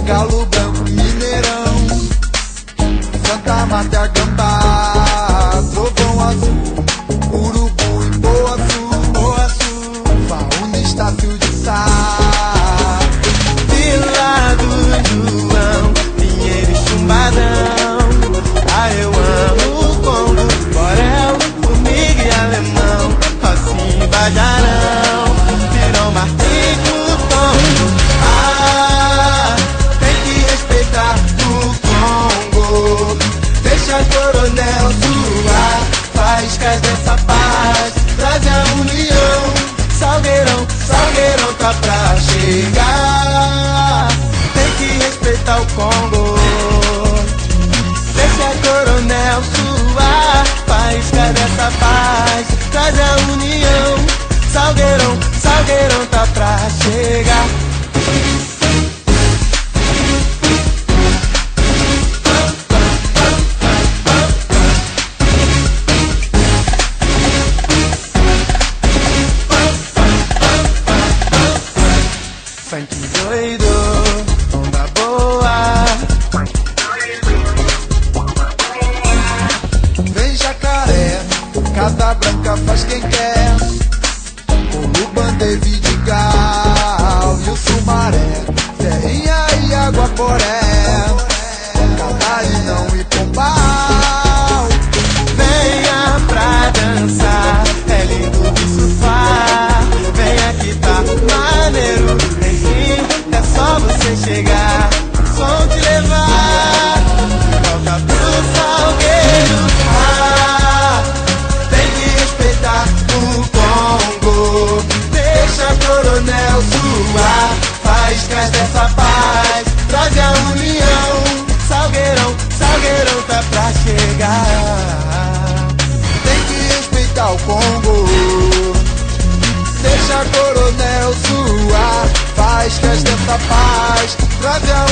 Galo Branco, Mineirão, Santa Mata, Gambá, Trovão Azul, Urubu e Poaçu, Fauna, Estácio de Sá, Vila do João, Pinheiro e Chumbadão. Ah, eu amo o Congo, Borel, Formiga e Alemão, Rocinha e Bajarão, Virão, Martim, Tombo. Ah, tem que respeitar o Congo. Deixa Coronel suar, faíscas dessa paz, traz a união. Salgueirão, Salgueirão tá pra chegar. Tem que respeitar o Congo. Deixa Coronel suar, faíscas dessa paz, traz a união. Salgueirão, Salgueirão tá pra chegar. Funk doido, onda boa. vem Jacaré, Casa Branca faz quem quer, Coluban, Vidigal e o Sumaré, Serrinha e Aguaporé, Catarinão e Pombal. Venha pra dançar, é lindo de surfar. Venha que tá maneiro, enfim, é só você chegar. Som te levar, volta pro Salgueiro. Ah, tem que respeitar o Congo. Deixa Coronel suar, faíscas dessa paz, traz a união. Salgueirão, Salgueirão tá pra chegar. Tem que respeitar o Congo. Deixa Coronel suar, faíscas dessa paz, traz a